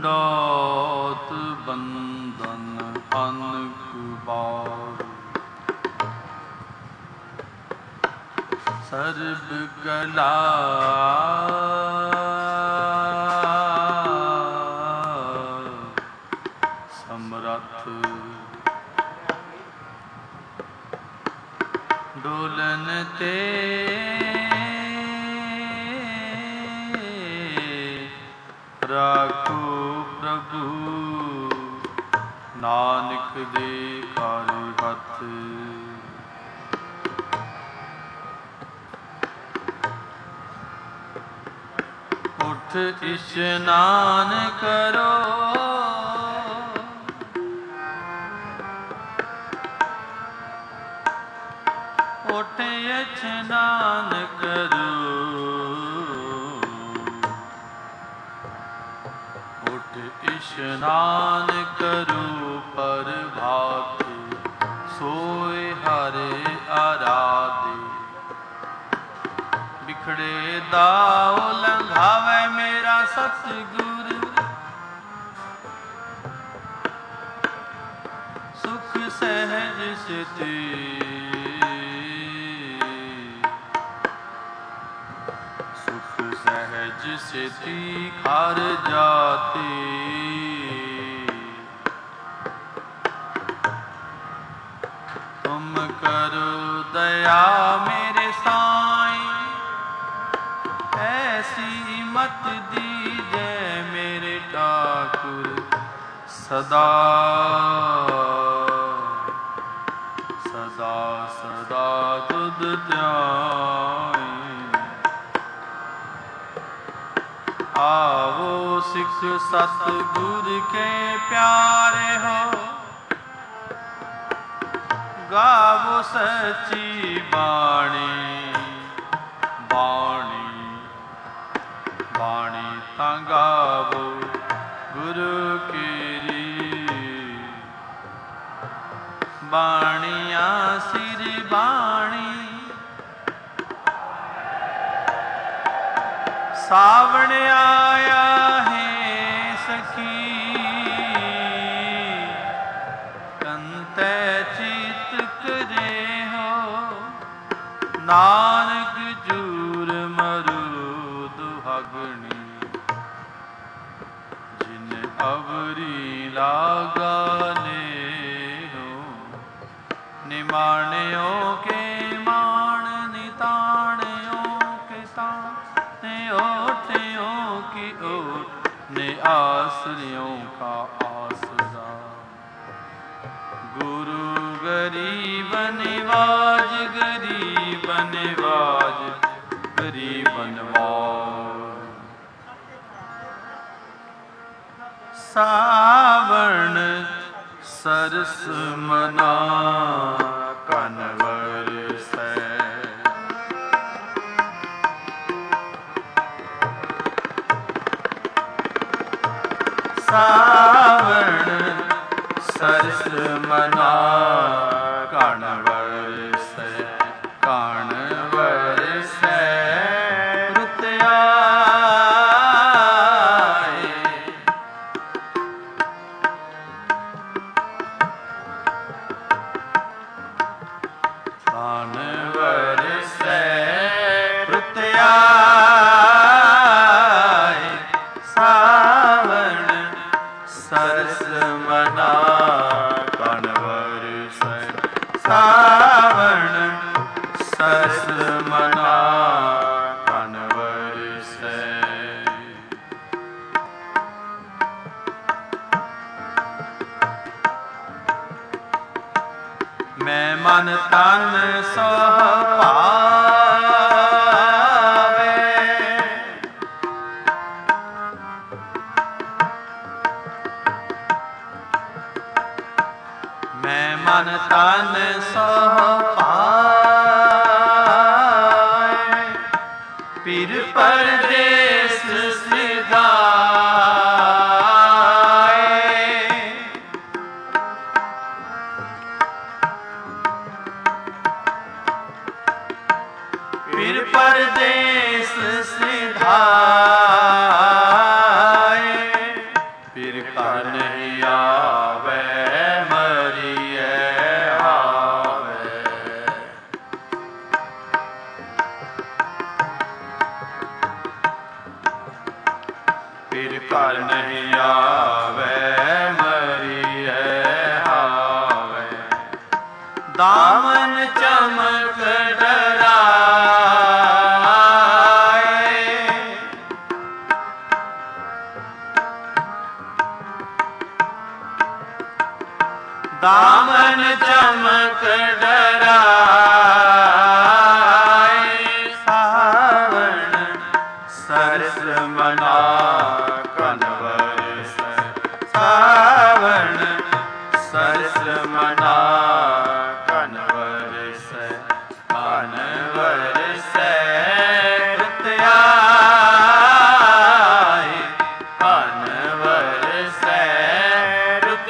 ਡੋਤ ਬੰਧਨ ਅਨਕ ਬਾਰ। ਸਰਬ ਕਲਾ ਸਮਰੱਥ ਡੋਲਨ ਤੇ ਰਾਖੋ ਪ੍ਰਭੂ ਨਾਨਕ ਦੇ ਘਰ ਹੱਥ। ਉਠ ਇਸ਼ਨਾਨ ਕਰੋ ਉਠ ਇਸ਼ਨਾਨ ਕਰੋ ਉਠ ਇਸ਼ਨਾਨ ਕਰੋ ਪ੍ਰਭਾਤੇ ਸੋਏ ਹਰਿ ਆਰਾਧੇ। ਬਿਖੜੇ ਦਾਉ ਲੰਘਾਵੇ ਮੇਰਾ ਸਤਿਗੁਰ ਸੁਖ ਸਹਿਜ ਸਿਤੀ। ਸੁਖ ਸਹਿਜ ਸਿਤੀ ਘਰ ਜਾਤੇ। ਤੁਮ ਕਰੋ ਦਇਆ ਮੇਰੇ ਸਾਈਂ ਐਸੀ ਮਤ ਦੀਜੈ ਮੇਰੇ ਠਾਕੁਰ ਸਦਾ ਸਦਾ ਸਦਾ ਤੁਧ ਧਿਆਇ। ਆਵੋ ਸਿੱਖ ਸਤਿਗੁਰ ਕੇ ਪਿਆਰੇ ਹੋ ਗਾਵੋ ਸੱਚੀ ਬਾਣੀ। ਬਾਣੀ ਬਾਣੀ ਤਾਂ ਗਾਵੋ ਗੁਰੂ ਕੀਰੀ। ਬਾਣੀਆਂ ਸਿਰ ਬਾਣੀ ਸਾਵਣ ਆਇਆ ਹੈ ਸਖੀ। ਕੰਤੈ ਚਿਤ ਕਰੇ ਹੋ ਨਾਨਕ ਜੂਰ ਮਰੂ ਦੁਹਾਗਣੀ। ਜਿਨ ਅਵਰੀ ਲਾਗਾ ਨੇ ਹੋ ਨਿਮਾਣਿਓ ਕੇ ਮਾਣ ਨਿਤਾਣਿਓ ਕੇ ਤਾਣ ਨੇ ਓਟਿਓ ਕੀ ਓਟ ਨੇ ਆਸਰਿਓ ਕਾ ਆਸਰਾ। ਗੁਰੂ ਗਰੀਬ ਨਿਵਾਜ ਗਰੀਬ ਨਿਵਾਜ ਗਰੀਬ ਨਿਵਾਜ। ਸਾਵਣ ਸਰਸ ਮਨਾ ਕਨ ਵਰਸੈ। ਸਾਵਣ ਸਰਸ ਮਨਾ ਕਣ ਵਰਸੈ। ਕਣ ਵਰਸੈ ਰੁੱਤ ਆਏ। ਕਣ ਵਰਸੈ ਰੁੱਤ ਆਏ। ਸਾਵਣ ਸਰਸ ਮਨਾ ਕਣ ਵਰਸੈ। ਸਾਵਣ ਸਰਸ ਮਨਾ ਕਣ ਵਰਸੈ। ਮੈਂ ਮਨ ਤਨ ਸੋਹ ਪਾਵੇ। ਮੈਂ ਮਨ ਤਨ ਸੋਹ ਪਾਏ। ਪੀਰ ਪਰਦੇਸ ਸਿਧਾਏ। ਪੀਰ ਪਰਦੇਸ ਸਿਧਾਏ। ਘਰ ਨਹੀਂ ਆਵੇ ਮਰੀਏ ਆਵੇ। ਫਿਰ ਘਰ ਨਹੀਂ ਆਵੇ ਮਰੀਏ ਆਵੇ। ਦਾਮਨ ਚਮਕ ਦਾਮਨ ਚਮਕ ਡਰਾਏ। ਸਾਵਣ ਸਰਸ ਮਨਾ ਕਨਵਰ ਸੈ। ਸਾਵਣ ਸਰਸ ਮਨਾ ਕਨਵਰ ਸੈ। ਕਨਵਰ ਸੈ ਰੁਤ ਆਏ। ਕਨਵਰ ਸੈ ਰੁਤ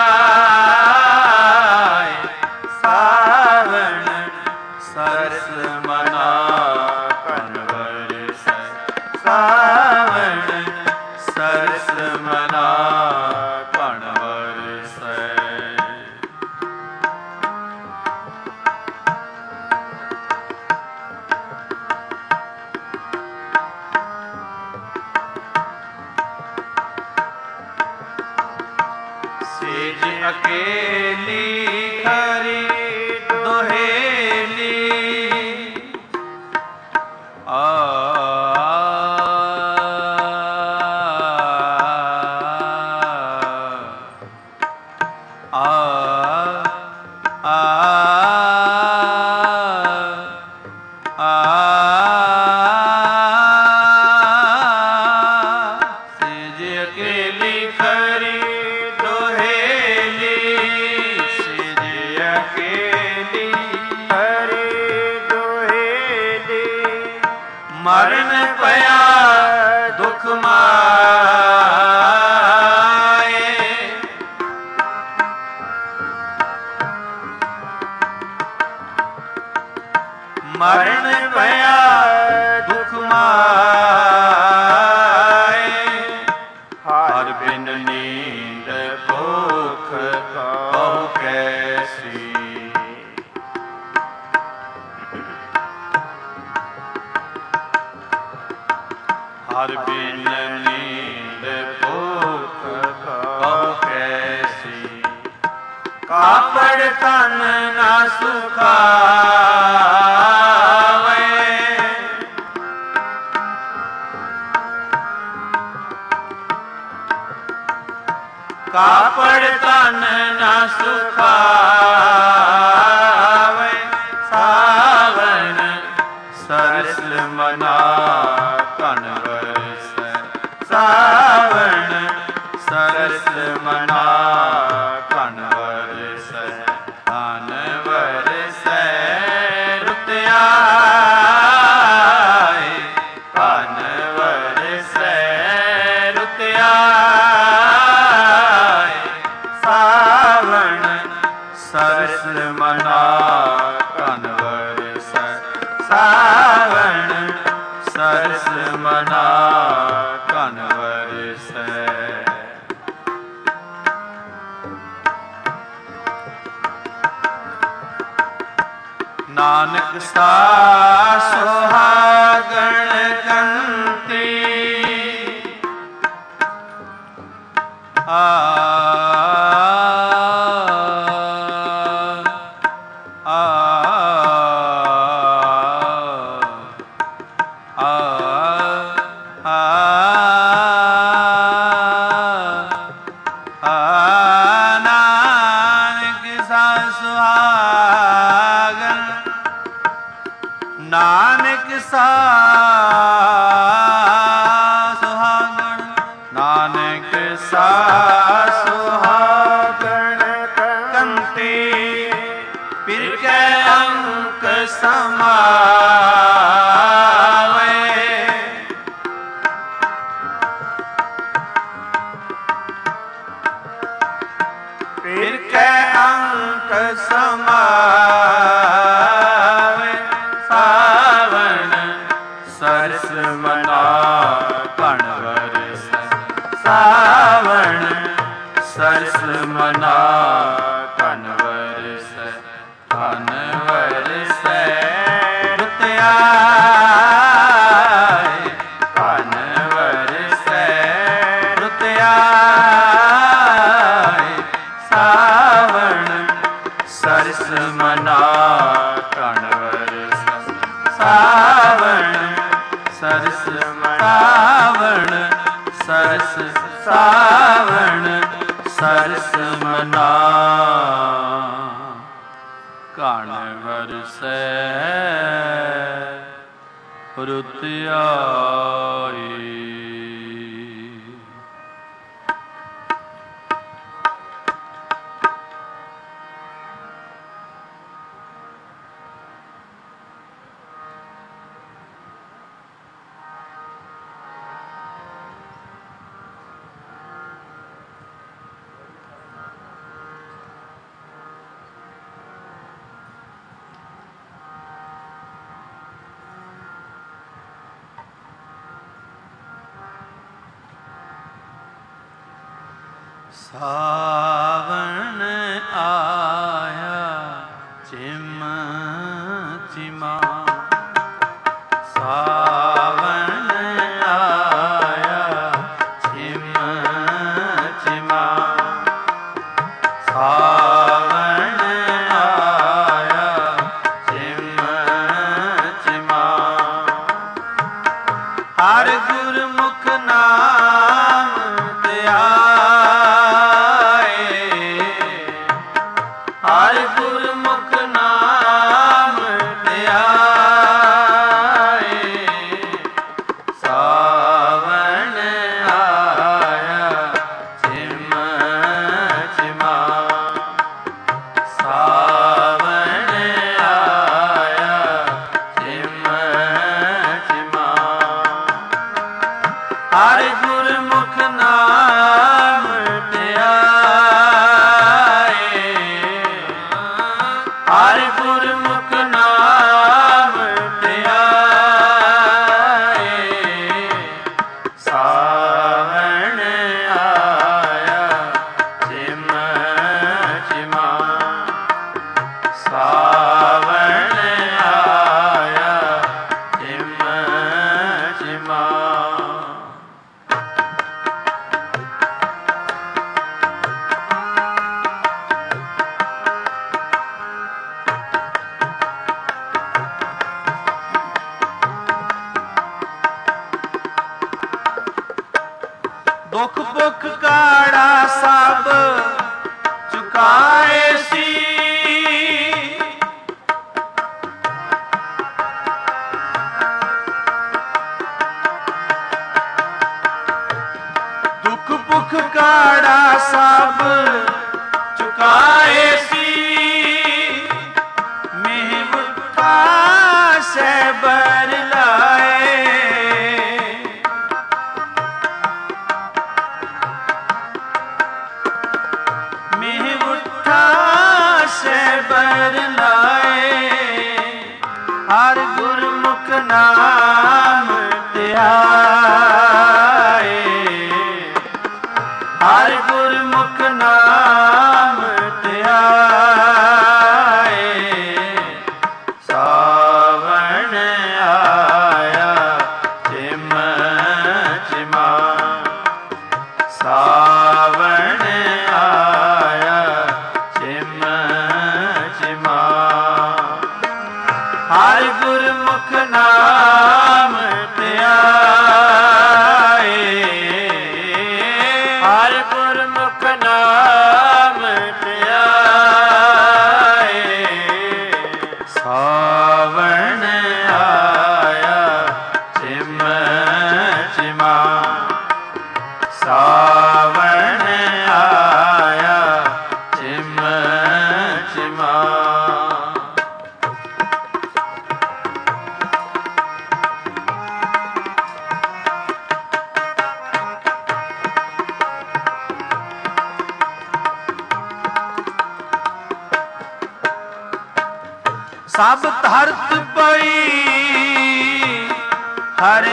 ਆਏ। ਸਾਵਣ ਸਰਸ ਮਨਾ ਕਨਵਰ ਸੈ। ਸਾਵਣ ਸਰਸ ਮਨਾ ਕਨਵਰ ਸੈ। ਸੇਜ ਅਕੇਲੀ ਖਰੀ ਦੁਹੇਲੀ। ਆ ਆ ਆ ਸੇਜ ਅਕੇਲੀ ਖਰੀ ਦੁਹੇਲੀ। ਸੇਜ ਅਕੇਲੀ ਖਰੀ ਦੁਹੇਲੀ। ਮਰਨ ਪਿਆ ਦੁਖ ਮਾਏ। ਮਰਨ ਪਿਆ ਦੁਖ ਮਾਏ। ਹਰ ਬਿਨ ਨੀਂਦ ਭੁਖ ਕਹੂ ਕੈਸੀ। ਹਰ ਬਿਨ ਨੀਂਦ ਭੁਖ ਕਹੂ ਕੈਸੀ। ਕਾਪੜ ਤਨ ਨਾ ਸੁਖਾਵੇ। ਕਾਪੜ ਤਨ ਨਾ ਸੁਖਾਵੇ। ਸਾਵਣ ਸਰਸ ਮਨਾ ਕਨਵਰ ਸੈ। ਸਾਵਣ ਸਰਸ ਮਨਾ ਕਨਵਰ ਸੈ। ਕਨਵਰ ਸੈ ਰੁਤ ਆਏ। ਕਨਵਰ ਸੈ ਰੁਤ ਆਏ। ਸਾਵਣ ਸਰਸ ਮਨਾ ਕਨਵਰ ਸੈ। ਸਾਵਣ ਸਰਸ ਮਨਾ ਕਨਵਰ ਸੈ। ਨਾਨਕ ਸਾ ਸੁਹਾਗਣ ਕੰਤੀ। ਆ ਆ ਨਾਨਕ ਸਾ ਸੁਹਾਗਣ। ਨਾਨਕ ਸਾ ਸੁਹਾਗਣ। ਨਾਨਕ ਸਾ ਸੁਹਾਗਣ ਕੰਤੀ। ਫਿਰ ਕੈ ਅੰਕ ਸਮਾਵੇ। ਫਿਰ ਕੈ ਅੰਕ ਸਮਾਵੇ। ਸਾਵਣ ਸਰਸ ਮਨਾ ਕਨਵਰ ਸੈ। ਸਾਵਣ ਸਰਸ ਮਨਾ ਧਨ ਵਰਸੈ ਧਨ ਵਰਸੈ ਰੁਤ ਆਏ ਧਨ ਵਰਸੈ ਰੁਤ ਆਏ ਸਾਵਣ ਸਰਸ ਮਨਾ ਧਨ ਵਰਸੈ ਸਾਵਣ ਸਰਸ ਸਾਵਣ ਸਰਸ ਸਾਵਣ ਸਰਸ ਮਨਾ ਘਣ ਵਰਸੈ ਰੁਤ ਆਈ। ਸਾਵਣ ਆਇਆ ਚਿਮ ਚਿਮਾ ਸਾਵਣ ਆਇਆ ਚਿਮ ਚਿਮਾ ਸਾਵਣ ਆਇਆ ਚਿਮ ਚਿਮਾ ਹਰ ਗੁਰਮੁਖ ਨਾਮ ਧਿਆ ਹਰ ਗੁਰਮੁਖ ਨਾਮ ਧਿਆਏ ਸਾਵਣ ਆਇਆ ਚਿਮ ਚਿਮਾ ਸਾਵਣ ਆਇਆ ਚਿਮ ਚਿਮਾ ਹਰ ਗੁਰਮੁਖ ਨਾਮ ਧਿਆਏ ਹਰ ਗੁਰਮੁਖ ਨਾਮ ਧਿਆਏ ਸਾਵਣ ਆਇਆ ਚਿਮ ਚਿਮਾ ਸਾਵਣ ਆਇਆ ਚਿਮ ਚਿਮਾ ਦੁਖ ਭੁਖ ਕਾੜਾ ਸਭ ਚੁਕਾਏ ਸੀ ਦੁਖ ਭੁਖ ਕਾੜਾ ਸਭ ਚੁਕਾਏ ਸੀ ਮਿਹ ਮੁਠਾ ਸਹਿਬਰ ਲਾਏ ਸਹਿਬਰ ਲਾਏ ਹਰ ਗੁਰਮੁਖ ਨਾਮ ਧਿਆਏ ਹਰ ਗੁਰਮੁਖ ਨਾਮ ਧਿਆਏ ਸਾਵਣ ਆਇਆ ਚਿਮ ਚਿਮਾ ਸਾਵਣ ਆਇਆ ਚਿਮ ਚਿਮਾ ਹਰ ਗੁਰਮੁਖ ਨਾਮ ਧਿਆਏ ਹਰ ਗੁਰਮੁਖ ਨਾਮ ਧਿਆਏ ਸਾਵਣ ਆਇਆ ਚਿਮ ਚਿਮਾ ਸਾਵਣ ਆਇਆ ਚਿਮ ਚਿਮਾ ਸਭ ਧਰਤ ਪਈ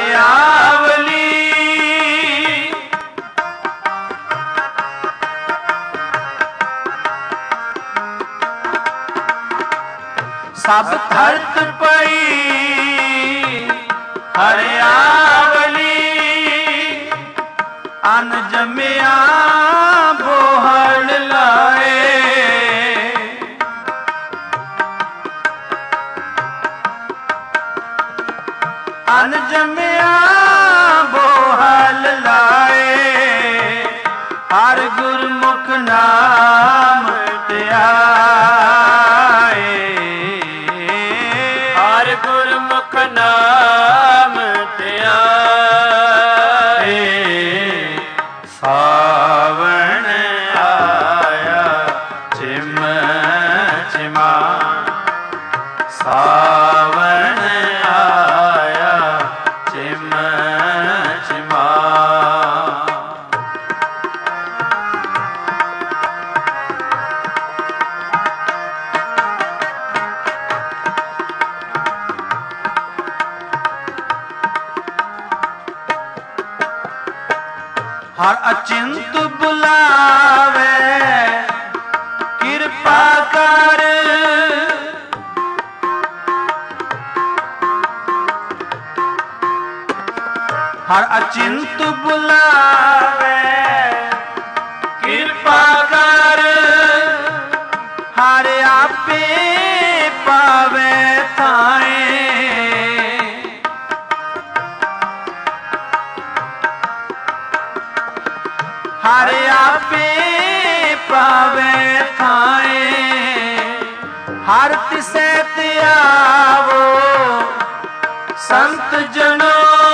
ਹਰਿਆਵਲੀ ਸਭ ਧਰਤ ਪਈ ਹਰਿਆਵਲੀ ਅਨ ਜਮਿਆ ਬੋਹੜ ਲਾਏ ਅਨ ਜਮਿਆ ਬੋਹੜ ਲਾਏ ਹਰ ਗੁਰਮੁਖ ਨਾਮ ਧਿਆਏ ਹਰ ਗੁਰਮੁਖ ਨਾਮ ਧਿਆਏ ਸਾਵਣ ਆਇਆ ਚਿਮ ਚਿਮਾ ਸਾਵਣ ਆਇਆ ਚਿਮ ਚਿਮਾ ਹਰ ਅਚਿੰਤ ਬੁਲਾਵੇ ਕਿਰਪਾ ਕਰ ਹਰ ਅਚਿੰਤ ਬੁਲਾਵੇ ਕਿਰਪਾ ਕਰ ਹਰ ਆਪੇ ਪਾਵੇ ਥਾਏ ਹਰ ਆਪੇ ਪਾਵੇ ਥਾਏ ਹਰ ਤਿਸੈ ਧਿਆਵੋ ਸੰਤ ਜਨੋ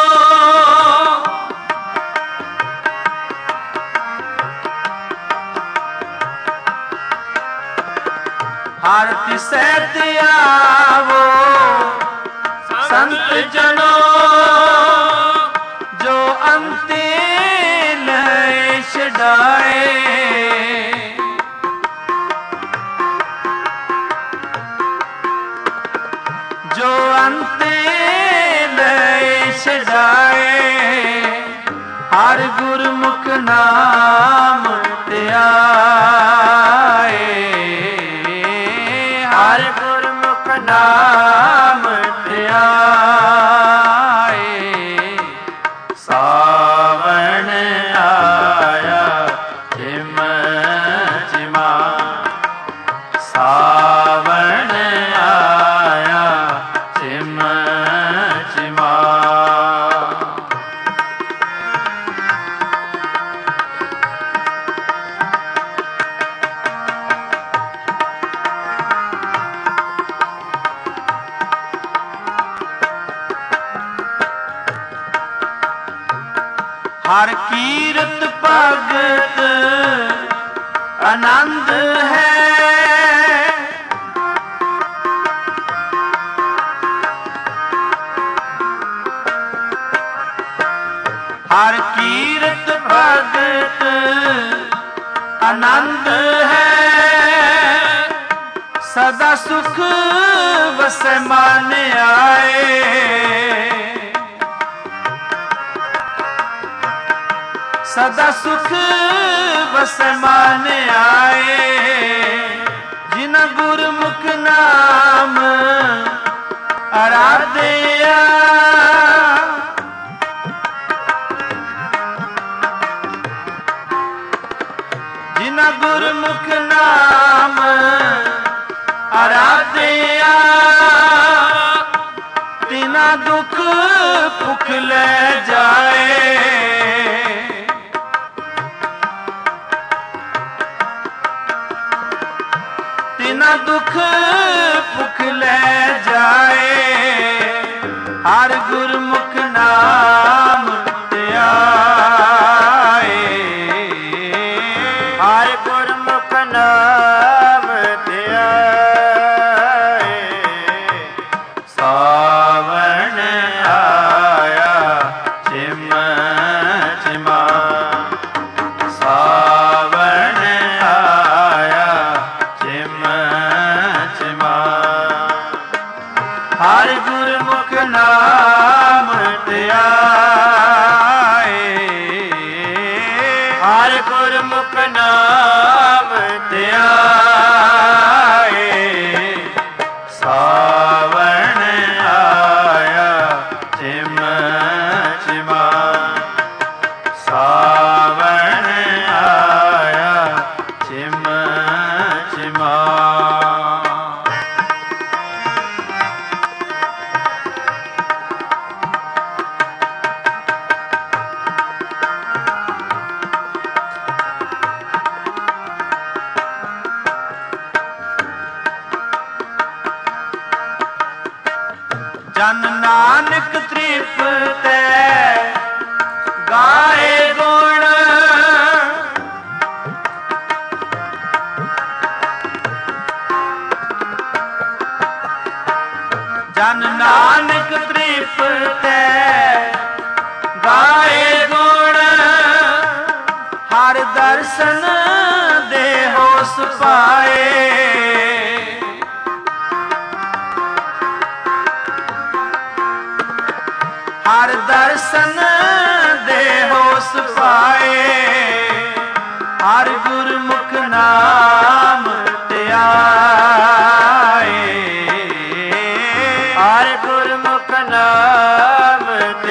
ਹਰ ਤਿਸੈ ਧਿਆਵੋ ਸੰਤ ਜਨੋ ਜੋ ਅੰਤੇ ਲੈ ਛਡਾਏ ਜੋ ਅੰਤੇ ਲੈ ਛਡਾਏ ਹਰ ਗੁਰਮੁਖ ਨਾਮ ਧਿਆਏ ਹਰ ਗੁਰਮੁਖ ਨਾਮ ਧਿਆਏ ਸਾਵਣ ਆਇਆ ਚਿਮ ਚਿਮਾ ਸਾਵਣ ਆਇਆ ਚਿਮ ਚਿਮਾ ਹਰ ਕੀਰਤ ਭਗਤ ਆਨੰਦ ਹੈ ਹਰ ਕੀਰਤ ਭਗਤ ਆਨੰਦ ਹੈ ਸਦਾ ਸੁਖ ਵਸੈ ਮਨ ਆਏ ਸਦਾ ਸੁਖ ਵਸੈ ਮਨ ਆਏ ਜਿਨ ਗੁਰਮੁਖ ਨਾਮ ਆਰਾਧਿਆ ਜਿਨ ਗੁਰਮੁਖ ਨਾਮ ਆਰਾਧਿਆ ਤਿਨਾ ਦੁਖ ਭੁਖ ਲੈ ਜਾਏ ਤਿਨਾ ਦੁਖ ਭੁਖ ਲੈ ਜਾਏ ਹਰ ਗੁਰਮੁਖ ਨਾਮ ਧਿਆਏ ਹਰ ਗੁਰਮੁਖ ਨਾਮ ਧਿਆਏ ਸਾਵਣ ਆਇਆ ਚਿਮ ਚਿਮਾ ਸਾਵਣ ਆਇਆ ਚਿਮ ਚਿਮਾ ਹਰ ਗੁਰਮੁਖ ਨਾਮ ਧਿਆਏ ਹਰ ਗੁਰਮੁਖ ਨਾਮ ਧਿਆਏ ਸਾ ਤ੍ਰਿਪਤੈ ਗਾਏ ਗੁਣ ਜਨ ਨਾਨਕ ਤ੍ਰਿਪਤੈ ਗਾਏ ਗੁਣ ਹਰ ਦਰਸ਼ਨ ਦੇਹੋ ਸੁਪਾਏ ਹਰ ਦਰਸ਼ਨ ਦੇਹੋ ਸੁਪਾਏ ਹਰ ਗੁਰਮੁਖ ਨਾਮ ਧਿਆਏ ਹਰ ਗੁਰਮੁਖ ਨਾਮ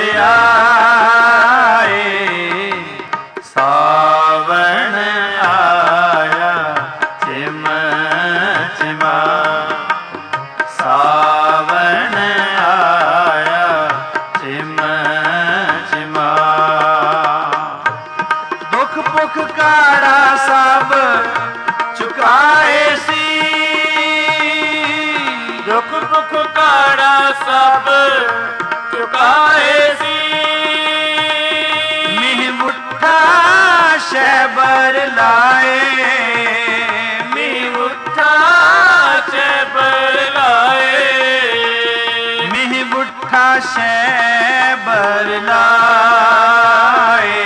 ਧਿਆਏ ਸਾਵਣ ਆਇਆ ਚਿਮ ਚਿਮਾ ਸਾਵਣ ਆਇਆ ਚਿਮ ਚਿਮਾ ਦੁਖ ਭੁਖ ਕਾੜਾ ਸਭ ਚੁਕਾਏ ਸੀ ਦੁਖ ਭੁਖ ਕਾੜਾ ਸਭ ਚੁਕਾਏ ਸੀ ਮਿਹ ਮੁੱਠਾ ਸ਼ੈਬਰ ਲਾਏ ਮਿਹ ਮੁੱਠਾ ਸ਼ੈਬਰ ਲਾਏ ਮਿਹ ਮੁੱਠਾ ਸ਼ੈਬਰ ਲਾਏ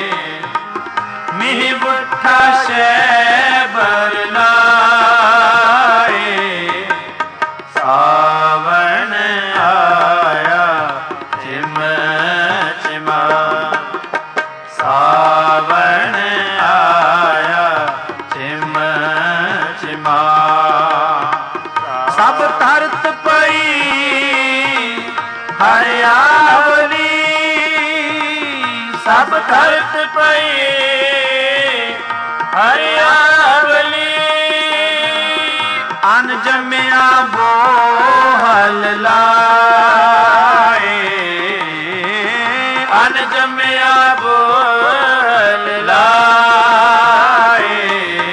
ਮਿਹ ਮੁੱਠਾ ਸ਼ੈਬਰ ਲਾਏ ਸਾਵਣ ਆਇਆ ਚਿਮ ਚਿਮਾ ਸਾਵਣ ਆਇਆ ਚਿਮ ਚਿਮਾ ਸਭ ਧਰਤ ਪਈ ਹਰਿਆਵਲੀ ਸਭ ਧਰਤ ਪਈ ਹਰਿਆਵਲੀ ਅਨ ਜੰਮਿਆ ਬੋਹਲ ਲਾਏ ਅਨ ਜੰਮਿਆ ਬੋਲ ਲਾਏ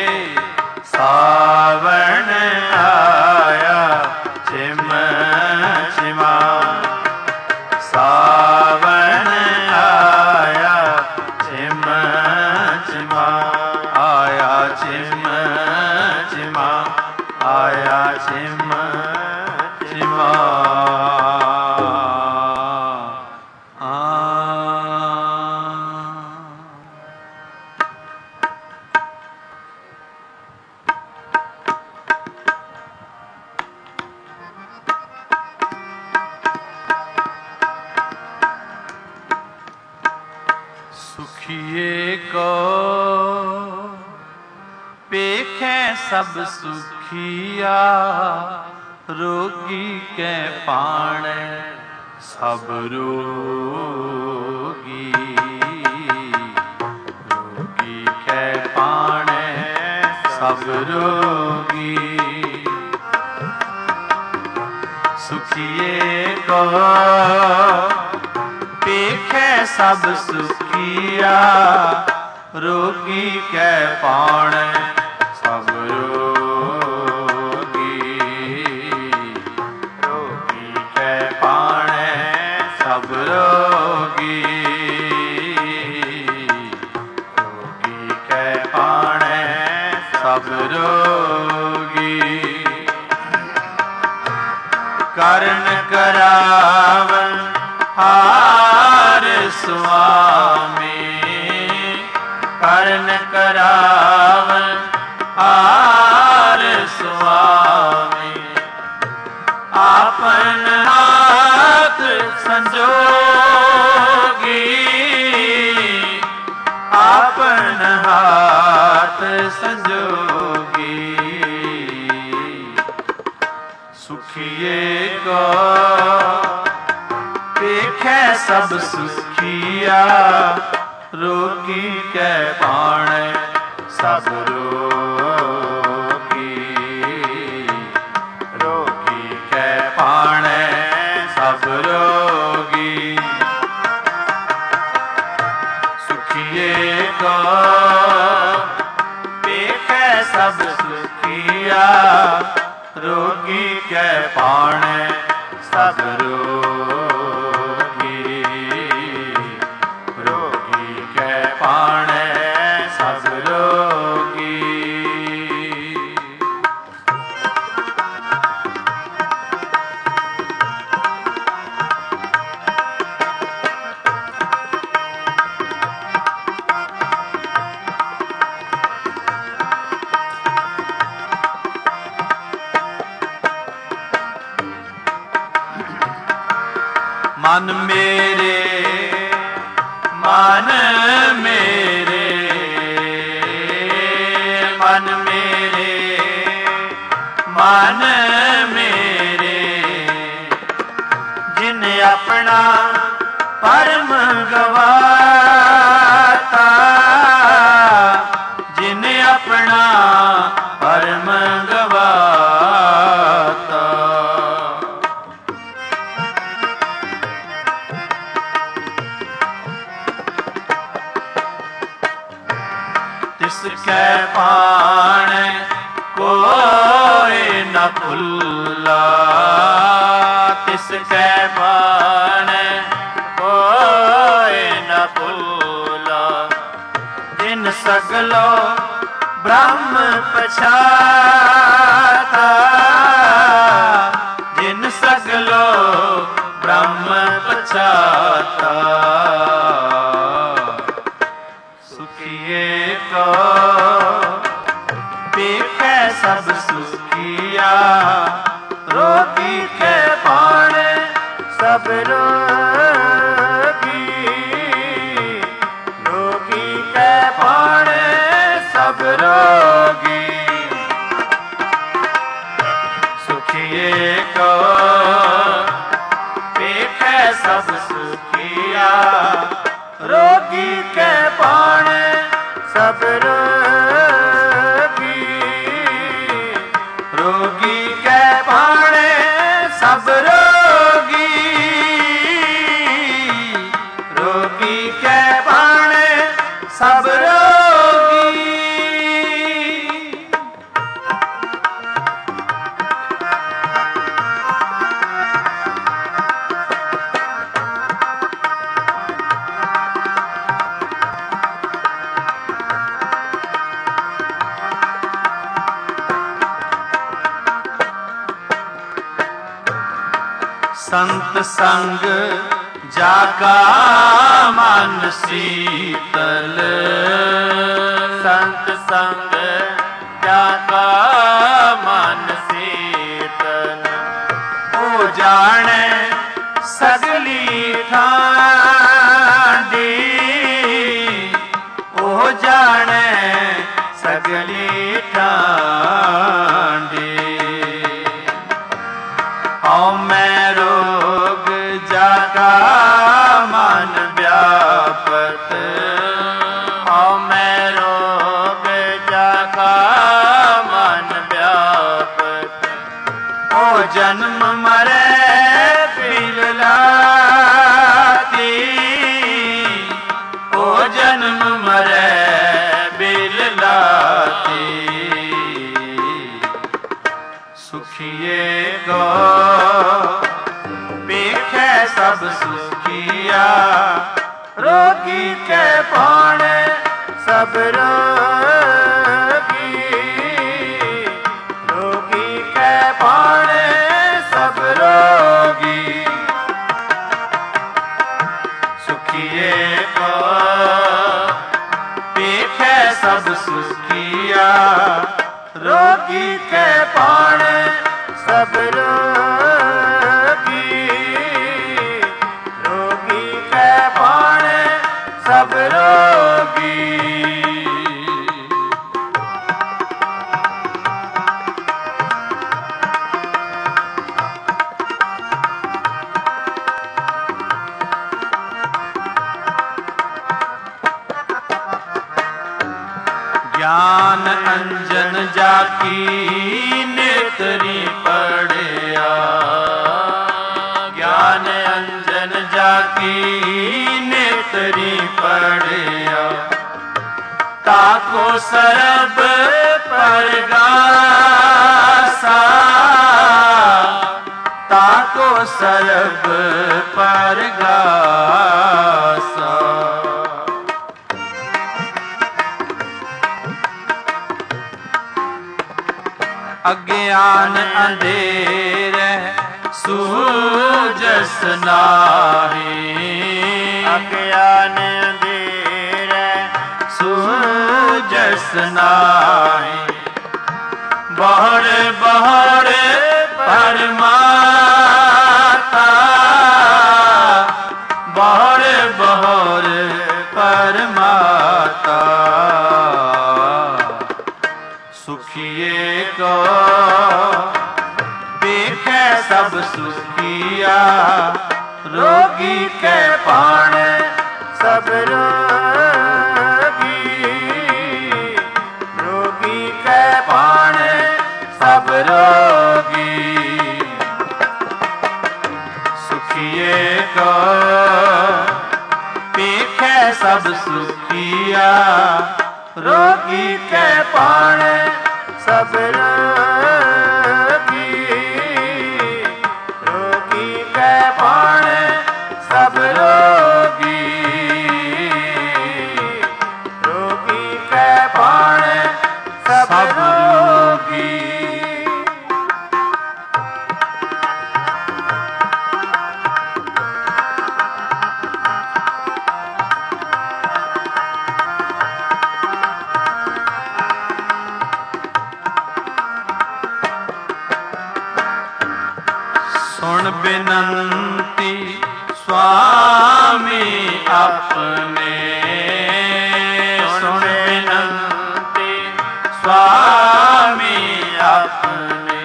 ਸਾਵਣ ਆਇਆ ਚਿਮ ਚਿਮਾ ਸਾਵਣ ਆਇਆ ਚਿਮ ਚਿਮਾ ਆਇਆ ਚਿਮ ਚਿਮਾ ਆਇਆ ਚਿਮ ਚਿਮਾ ਸੁਖੀਏ ਕੋ ਪੇਖੈ ਸਭ ਸੁਖੀਆ ਰੋਗੀ ਕੈ ਪਾਣੈ ਸਭ ਰੋਗੀ ਰੋਗੀ ਕੈ ਪਾਣੈ ਸਭ ਰੋਗੀ ਸੁਖੀਏ ਕੋ ਪੇਖੈ ਸਭ ਸੁਖੀਆ ਰੋਗੀ ਕੈ ਪਾਣੈ ਸਭ ਰੋਗੀ ਰੋਗੀ ਕੈ ਪਾਣੈ ਸਭ ਰੋਗੀ ਰੋਗੀ ਕੈ ਪਾਣੈ ਸਭ ਰੋਗੀ ਕਰਨ ਕਰਾਵਨ ਹਾਰ ਸੁਆਮੀ ਕਰਨ ਕਰਾਵਨ ਹਾਰ ਸੁਆਮੀ ਆਪਨ ਹਾਥ ਸੰਜੋਗੀ ਆਪਨ ਹਾਥ ਸੰਜੋਗੀ ਸੁਖੀਏ ਕੋ ਪੇਖੈ ਸਭ ਸੁਖੀਆ ਰੋਗੀ ਕੈ ਪਾਣੈ ਸਭ ਰੋਗੀ ਰੋਗੀ ਕੈ ਪਾਣੈ ਸਭ ਰੋਗੀ ਸੁਖੀਏ ਕੋ ਪੇਖੈ ਸਭ ਸੁਖੀਆ ਰੋਗੀ ਕੈ ਪਾਣੈ ਸਭ ਰੋਗੀ मन मेरे मन मेरे मन मेरे मन मेरे जिन अपना परम गवाता जिन अपना परम गवाता तिसकै पाण कोई न भुल्ला तिसकै पाण कोई न भुल्ला जिन सगलो ब्रह्म पछाता जिन सगलो ब्रह्म पछाता सुखिए को पेखे सब सुखिया रोगी के पाण सब रोगी रोगी के पाण सब रोगी सुखिए को पेखे सब सुखिया रोगी के पाण सब रोगी रोगी के पाण सब रोगी रोगी के पाण सब रोगी संत संग जाका मन शीतल संत संग जाका मन शीतल ओ जाने सगली ठांडी ओ जाने सगली ठांडी औ मैं रोग जागा मन व्यापत औ मैं रोग जागा मन व्यापत ओ जन्म मरे बिललाती ओ जन्म मरे बिललाती सुखिए गो पेखे सब सुखिया रोगी के पाण सब रोगी रोगी के पाण सब रोगी सुखिए गो पेखे सब सुखिया रोगी के पाण सब रोगी रोगी के पाण सब रोगी ज्ञान अंजन जाकी नेत्री पढ़िया ज्ञान अंजन जाकी नेत्री पढ़िया ताको सरब परगासा ताको सरब परगासा अज्ञान अंधेर सूझस नाही अज्ञान अंधेर सूझस नाही बहर बहर परमाता सुखिए को देखे सब सुखिया रोगी के पाण सब रोगी रोगी के पाण सब रोगी सुखिए को देखे सब सुखिया रोगी के पाण सब रोगी रोगी के पाण सब रोगी रोगी के पाण सब रोगी सुन बिनंती स्वामी अपने सुन बिनंती स्वामी अपने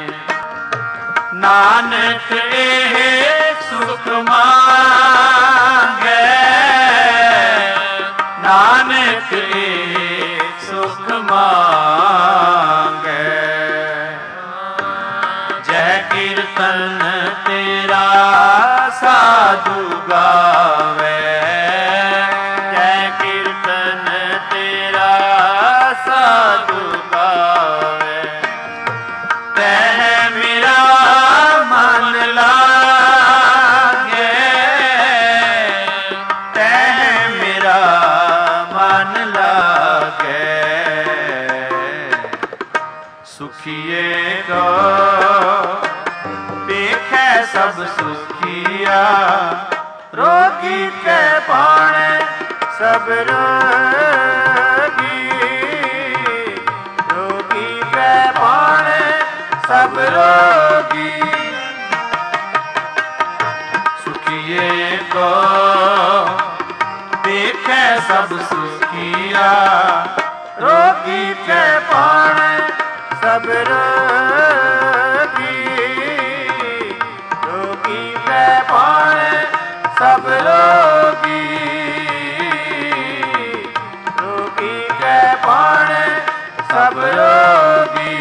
नानक एह सुख मांगे नानक एह सुख मांगे जय कीर्तन तेरा साधु गावे जय कीर्तन तेरा साधु गावे तह मेरा मन लागे तह मेरा मन लागे सुखिए को देखे सब सुखिया रोगी के पाण सब रोगी रोगी के पाण सब रोगी सुखिए को देखे सब सुखिया रोगी के पाण सब रोगी रोगी के पाण सब रोगी रोगी के पाण सब रोगी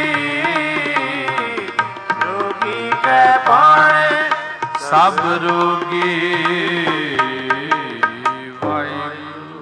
रोगी के पाण सब रोगी वाहिगुरु।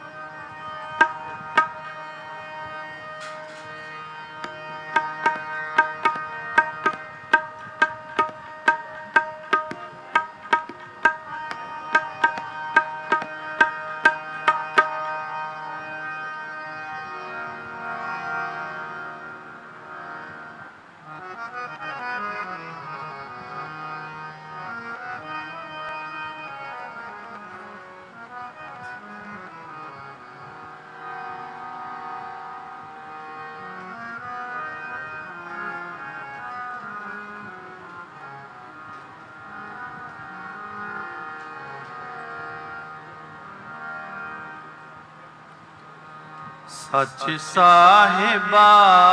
सच साहिबा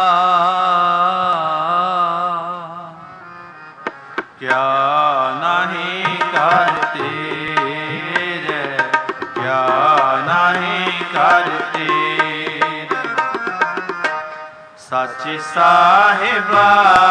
क्या नहीं करते रे क्या नहीं करते सच साहिबा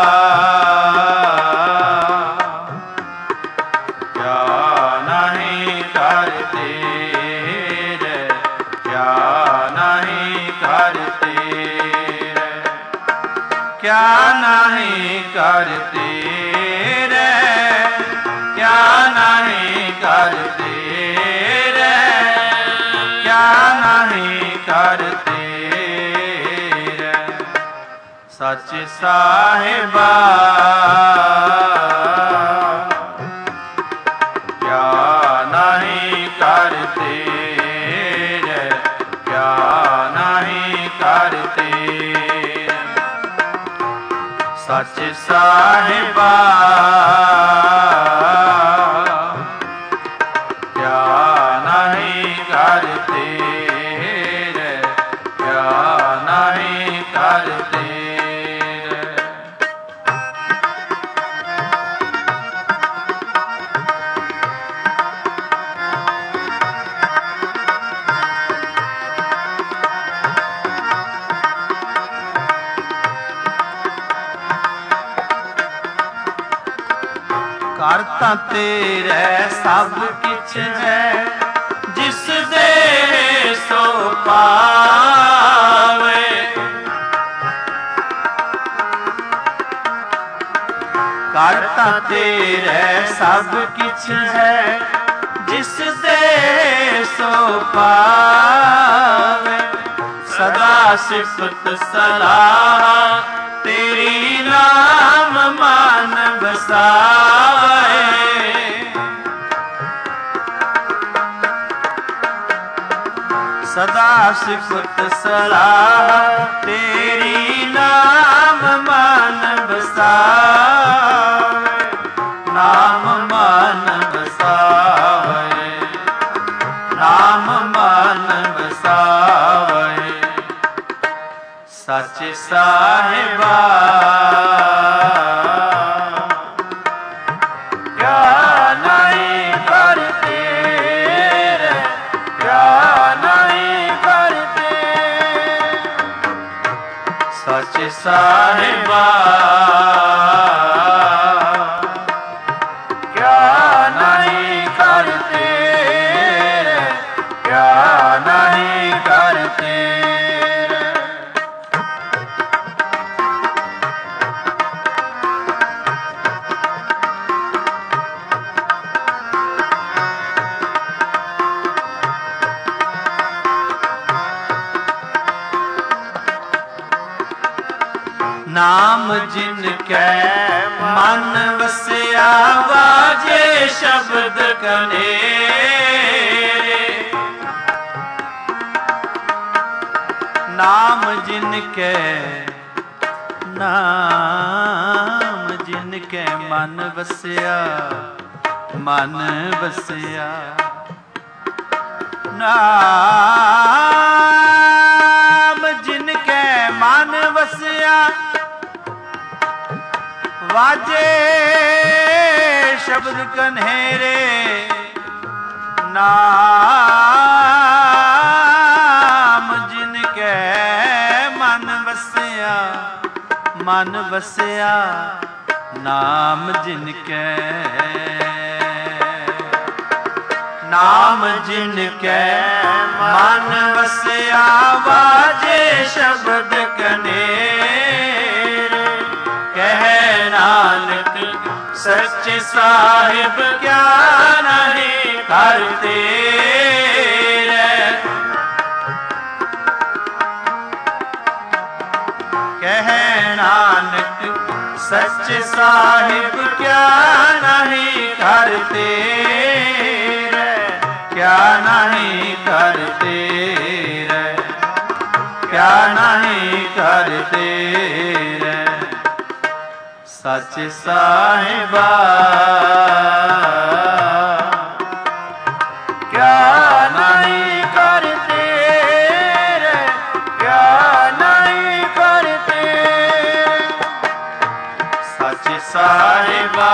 क्या नहीं करते रे क्या नहीं करते रे क्या नहीं करते रे क्या नहीं करते रे क्या नहीं करते रे सच साहिबा क्या नहीं करते रे क्या नहीं करते सच साहिबा क्या नहीं करते रे क्या नहीं करते ਤਾਂ ਤੇਰੇ ਸਭ ਕਿਛ ਹੈ, ਜਿਸ ਦੇ ਸੋ ਪਾਵੇ। ਘਰ ਤਾਂ ਤੇਰੇ ਸਭ ਕਿਛ ਹੈ, ਜਿਸ ਦੇ ਸੋ ਪਾਵੇ। ਸਦਾ ਸਿਫਤ ਸਲਾਹ ਤੇਰੀ ਨਾਮ ਮਨ ਵਸਾਏ। ਸਦਾ ਸਿਫਤ ਸਲਾਹ ਤੇਰੀ ਨਾਮ ਮਨ ਵਸਾਵੇ। ਨਾਮ ਮਨ ਵਸਾਵੇ, ਨਾਮ ਮਨ ਵਸਾਵੇ। ਸੱਚ ਸਾਹਿਬਾ ਕਿਆ ਨਹੀਂ ਕਰ ਤੇਰੇ, ਕਿਆ ਨਹੀਂ ਕਰ ਤੇਰੇ। ਸੱਚ ਸਾਹਿਬਾ ਕਿਆ ਨਹੀਂ ਕਰ ਤੇਰੇ, ਕਿਆ ਨਹੀਂ ਕਰ ਤੇਰੇ। ਨਾਮ ਜਿਨ ਕੈ ਮਨ ਵਸਿਆ, ਵਾਜੇ ਸ਼ਬਦ ਕਨੇਰੇ। ਨਾਮ ਜਿਨ ਕੈ, ਨਾਮ ਜਿਨ ਕੈ ਮਨ ਵਸਿਆ, ਮਨ ਵਸਿਆ। ਨਾਮ ਜਿਨ ਕੈ ਮਨ ਵਸਿਆ, ਵਾਜੇ ਸ਼ਬਦ ਕਨੇਰੇ। ਨਾਮ ਜਿਨ ਕੈ ਮਨ ਵਸਿਆ, ਮਨ ਵਸਿਆ। ਨਾਮ ਜਿਨ ਕੈ, ਨਾਮ ਜਿਨ ਕੈ ਮਨ ਵਸਿਆ, ਵਾਜੇ ਸ਼ਬਦ ਕਨੇਰੇ। ਕਹਿ ਨਾਨਕ ਸੱਚ ਸਾਹਿਬ ਕਿਆ ਨਹੀਂ ਕਰ ਤੇਰੇ। ਕਹਿ ਨਾਨਕ ਸੱਚ ਸਾਹਿਬ ਕਿਆ ਨਹੀਂ ਕਰ ਤੇਰੇ, ਕਿਆ ਨਹੀਂ ਕਰ ਤੇਰੇ, ਕਿਆ ਨਹੀਂ ਕਰ ਤੇਰੇ। ਸੱਚ ਸਾਹਿਬਾ ਕਿਆ ਨਹੀਂ ਕਰ ਤੇਰੇ, ਕਿਆ ਨਹੀਂ ਕਰ ਤੇਰੇ। ਸੱਚ ਸਾਹਿਬਾ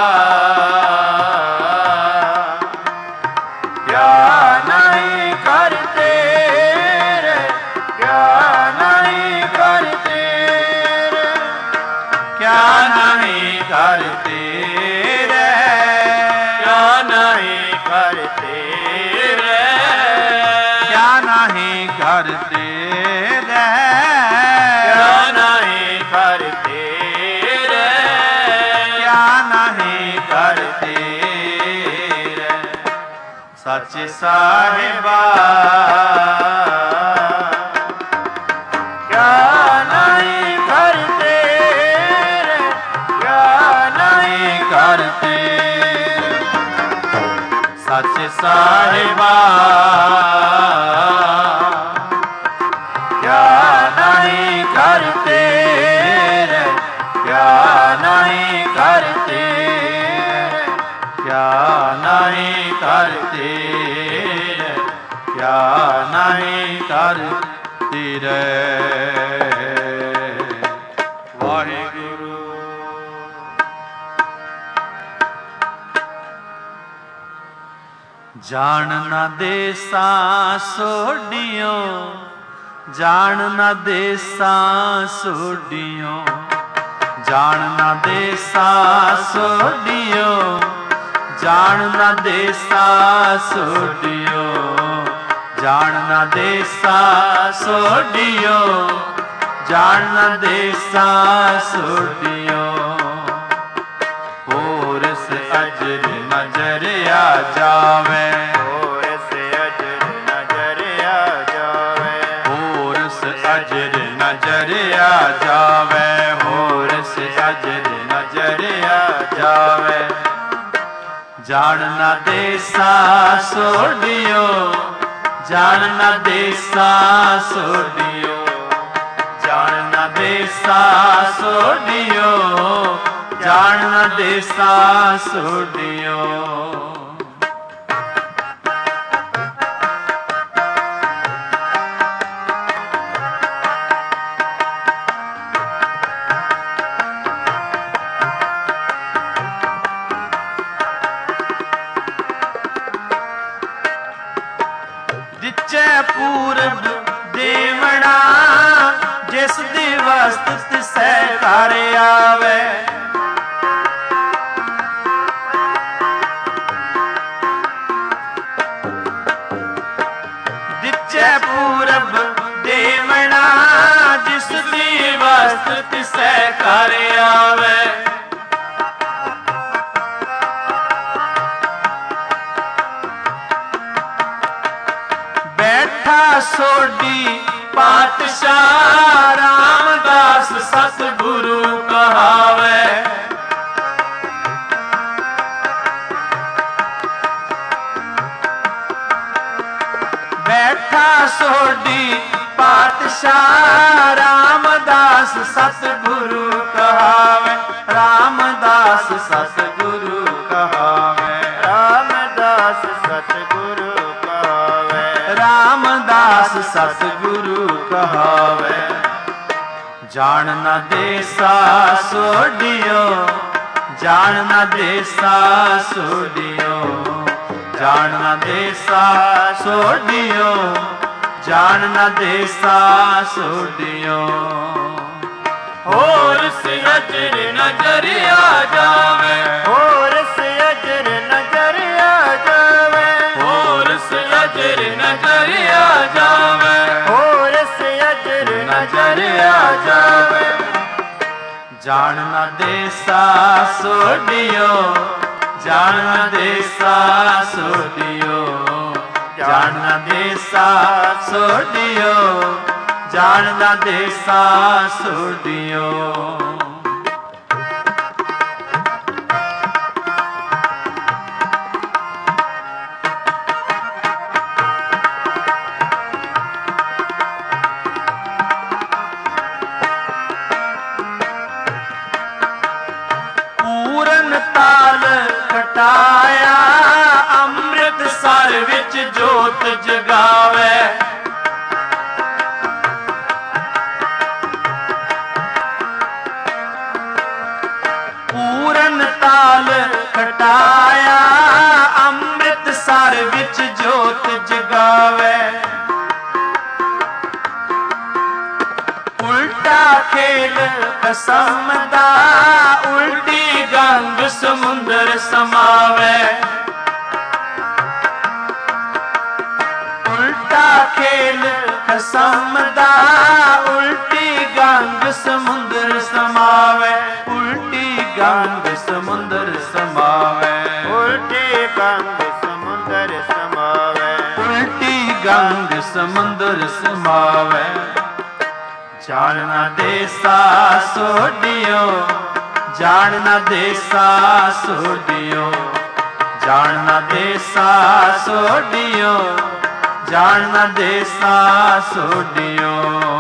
ਕਿਆ ਨਹੀਂ ਕਰ ਤੇਰੇ, ਕਿਆ ਨਹੀਂ ਕਰ ਤੇਰੇ, ਕਿਆ ਨਹੀਂ ਕਰ ਤੇਰੇ, ਕਿਆ ਨਹੀਂ ਕਰ ਤੇਰੇ, ਕਿਆ ਨਹੀਂ ਕਰ ਤੇਰੇ, ਕਿਆ ਨਹੀਂ ਕਰ ਤੇਰੇ, ਕਿਆ ਨਹੀਂ ਕਰ ਤੇਰੇ। ਸੱਚ ਸਾਹਿਬਾ ਕਿਆ ਨਹੀਂ ਕਰ ਤੇਰੇ, ਕਿਆ ਨਹੀਂ ਕਰ ਤੇਰੇ। ਸੱਚ ਸਾਹਿਬਾ ਕਿਆ ਨਹੀਂ ਕਰ ਤੇਰੇ, ਕਿਆ ਨਹੀਂ ਕਰ ਤੇਰੇ, ਕਿਆ ਨਹੀਂ ਕਰ ਤੇਰੇ, ਕਿਆ ਨਹੀਂ ਕਰ ਤੇਰੇ। ਵਾਹਿਗੁਰੂ। ਜਾਣ ਨਾ ਦੇਸਾਂ ਸੋਢਿਓ, ਜਾਣ ਨਾ ਦੇਸਾਂ ਸੋਢਿਓ, ਜਾਣ ਨਾ ਦੇਸਾਂ ਸੋਢਿਓ, ਜਾਣ ਨਾ ਦੇਸਾ ਸੋਢਿਓ, ਜਾਣ ਨਾ ਦੇਸਾ ਸੋਢਿਓ, ਜਾਣ ਨਾ ਦੇਸਾ ਸੋਢਿਓ। ਹੋਰ ਸ ਅਜਰ ਨਜ਼ਰ ਆ ਜਾਵੇ, ਹੋਰ ਸ ਅਜਰ ਨਜ਼ਰ ਆ ਜਾਵੇ, ਹੋਰ ਸ ਅਜਰ ਨਜ਼ਰ ਆ ਜਾਵੇ, ਹੋਰ ਸ ਅਜਰ ਨਜ਼ਰ ਆ ਜਾਵੇ। ਜਾਣ ਨਾ ਦੇਸਾ ਸੋਢਿਓ, ਜਾਣ ਨਾ ਦੇਸਾ ਸੋਢਿਓ, ਜਾਣ ਨਾ ਦੇਸਾ ਸੋਢਿਓ, ਜਾਣ ਨਾ ਦੇਸਾ ਸੋਢਿਓ। ਦਿਚੈ ਪੂਰਬ ਦੇਵਣਾ, ਜਿਸ ਦੀ ਵਸਤ ਤਿਸੈ ਘਰ ਆਵੇ। ਦਿਚੈ ਪੂਰਬ ਦੇਵਣਾ, ਜਿਸ ਦੀ ਵਸਤ ਤਿਸੈ ਘਰ ਆਵੇ। ਬੈਠਾ ਸੋਢੀ ਪਾਤਸ਼ਾਹ, ਰਾਮਦਾਸ ਸਤਿਗੁਰੂ ਕਹਾਵੇ। ਬੈਠਾ ਸੋਢੀ ਪਾਤਸ਼ਾਹ, ਰਾਮਦਾਸ ਸਤਿਗੁਰੂ ਕਹਾਵੇ, ਰਾਮਦਾਸ ਸਤਿਗੁਰੂ ਕਹਾਵੇ, ਰਾਮਦਾਸ ਸਤਿਗੁਰੂ ਕਹਾਵੇ, ਰਾਮਦਾਸ ਸਤਿਗੁਰੂ ਕਹਾਵੇ। ਜਾਣ ਨਾ ਦੇਸਾ ਸੋਢਿਓ, ਜਾਣ ਨਾ ਦੇਸਾ ਸੋਢਿਓ, ਜਾਣ ਨਾ ਦੇਸਾ ਸੋਢਿਓ, ਜਾਣ ਨਾ ਦੇਸਾ ਸੋਢਿਓ। ਹੋਰ ਸ ਅਜਰ ਨਜ਼ਰ ਆ ਜਾਵੇ, ਹੋਰ ਸ ਅਜਰ ਨਜ਼ਰ ਆ ਜਾਵੇ, ਹੋਰ ਸ ਅਜਰ ਨਜ਼ਰ ਆ ਜਾਵੇ, ਹੋਰ ਸ ਅਜਰ ਨਜ਼ਰ ਆ ਜਾਵੇ। ਜਾਣ ਨਾ ਦੇਸਾ ਸੋਢਿਓ, ਜਾਣ ਨਾ ਦੇਸਾ ਸੋਢਿਓ, ਜਾਣ ਨਾ ਦੇਸਾ ਸੋਢਿਓ, ਜਾਣ ਨਾ ਦੇਸਾ ਸੋਢਿਓ। ਪੂਰਨ ਤਾਲ ਖਟਾਇਆ, ਅੰਮ੍ਰਿਤਸਰ ਵਿੱਚ ਜੋਤ ਜਗਾਵੇ। ਪੂਰਨ ਤਾਲ ਖਟਾਇਆ, ਅੰਮ੍ਰਿਤਸਰ ਵਿੱਚ ਜੋਤ ਜਗਾਵੇ। ਉਲਟਾ ਖੇਲ ਕਸਮ ਦਾ, ਉਲਟੀ ਗੰਗ ਸਮੁੰਦਰ ਸਮਾਵੇ। ਉਲਟਾ ਖੇਲ ਕਸਮ ਦਾ, ਉਲਟੀ ਗੰਗ ਸਮੁੰਦਰ ਸਮਾਵੇ, ਉਲਟੀ ਗੰਗ ਸਮੁੰਦਰ ਸਮਾਵੇ, ਉਲਟੀ ਗੰਗ ਸਮੁੰਦਰ ਸਮਾਵੇ, ਉਲਟੀ ਗੰਗ ਸਮੁੰਦਰ ਸਮਾਵੇ। ਜਾਣ ਨਾ ਦੇਸਾ ਸੋਢਿਓ, ਜਾਣ ਨਾ ਦੇਸਾ ਸੋਢਿਓ, ਜਾਣ ਨਾ ਦੇਸਾ ਸੋਢਿਓ, ਜਾਣ ਨਾ ਦੇਸਾ ਸੋਢਿਓ।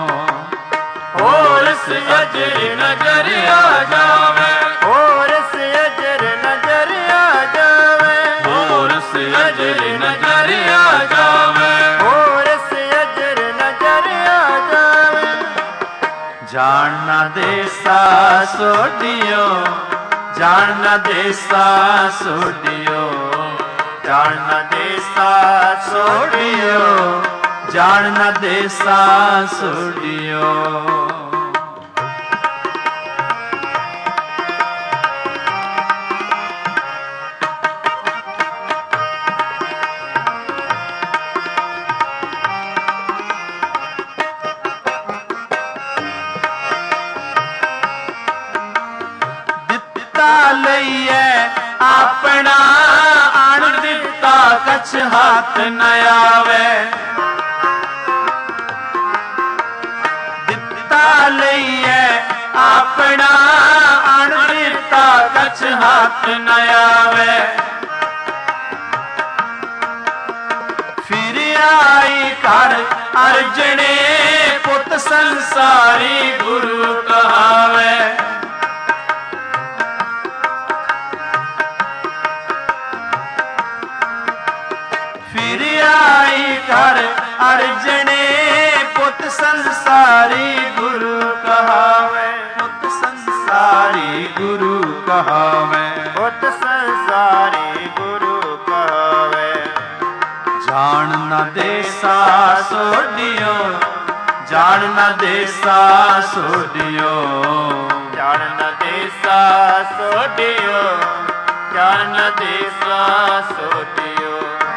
ਹੋਰ ਸ ਅਜਰ ਨਜ਼ਰ ਆ ਜਾਵੇ, ਹੋਰ ਸ ਅਜਰ ਨਜ਼ਰ ਆ ਜਾਵੇ, ਹੋਰ ਸ ਅਜਰ ਨਜ਼ਰ ਆ ਜਾਵੇ, ਹੋਰ ਸ ਅਜਰ ਨਜ਼ਰ ਆ ਜਾਵੇ। ਜਾਣ ਨਾ ਦੇਸਾ ਸੋਢਿਓ, ਜਾਣ ਨਾ ਦੇਸਾ ਸੋਢਿਓ, ਜਾਣ ਨਾ ਦੇਸਾ ਸੋਢਿਓ, ਜਾਣ ਨਾ ਦੇਸਾ ਸੋਢਿਓ। कछ हाथ न आवे। दिता लईए अपना अण दिता कछ हाथ न आवे। फिर आई कर अर्जने पुत संसारी गुरु कहावे। फिर आई कर अर्जने पुत संसारी गुरु कहावे। पुत संसारी गुरु कहावे। पुत संसारी गुरु कहावे। जान न देसा सोडियो, जान न देसा सोडियो, जान न देसा सोडियो, जान न देसा सोडियो।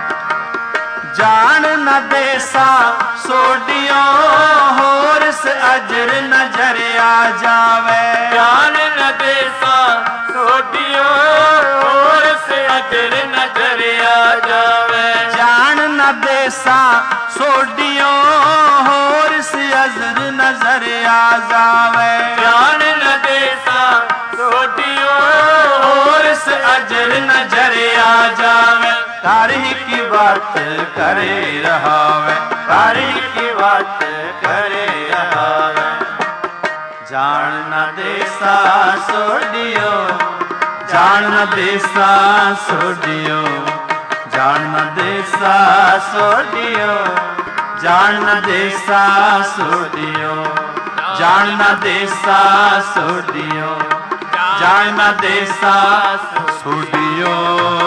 जान न देसा सोडियो होर से अजर नजर आ जावे। जान न देसा सोडियो होर से अजर नजर आ जावे। जान न देसा सोडियो होर से अजर नजर आ जावे। जान न देसा सोडियो होर से अजर नजर आ जावे। तारी की बात करे रहावे। तारी की बात करे रहावे। जान न देसा सोडियो, जान न देसा सोडियो, जान न देसा सोडियो, जान न देसा सोडियो, जान न देसा सोडियो, जान न देसा सोडियो।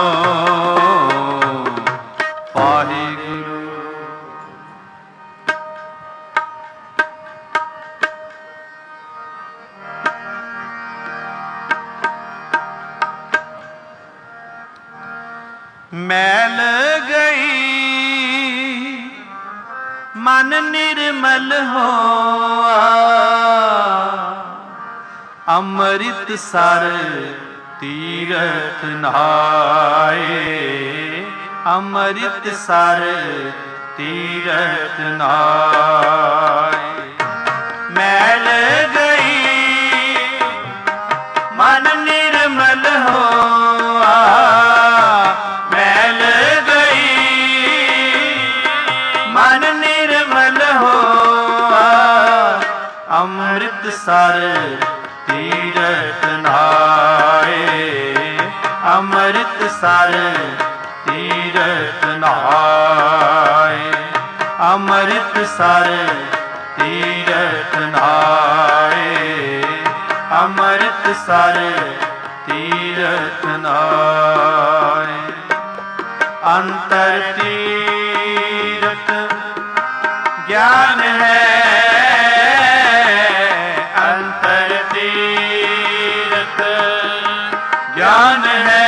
वाहिगुरु। मैल गई मन निर्मल होआ, अमृत सर तीरथ नहाए। अमृत सर तीरथ नहाए। मैल गई मन निर्मल होआ, मैल गई मन निर्मल होआ, अमृत सर तीरथ नहाए। अमृत सर तीरथ नहाए। अमृत सर तीरथ नहाए। अमृत सर तीरथ नहाए। अंतर तीरथ ज्ञान है, अंतर तीरथ ज्ञान है।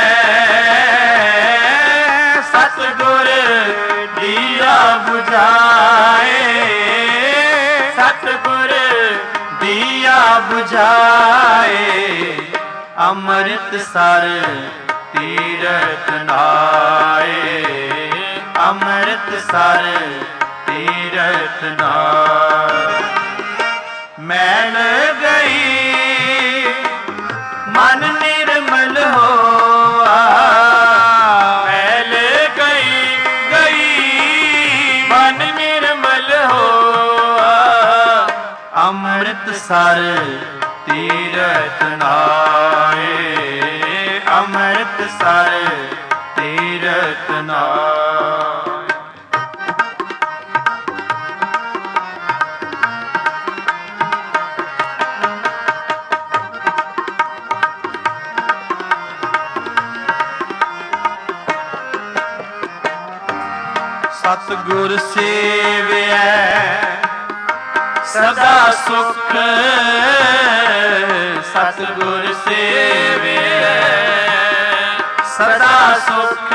सतगुर दिया बुझाए, सतगुर दिया बुझाए। अमृत सर तीरथ नहाए। अमृत सर तीरथ नहाए। मैल गई मन निर्मल होआ, मैल गई मन निर्मल होआ। अमृत सर तीरथ नहाए। अमृत सर तीरथ नहाए। सतगुर सेवै सदा सुख, सतगुर सेवै सदा सुख।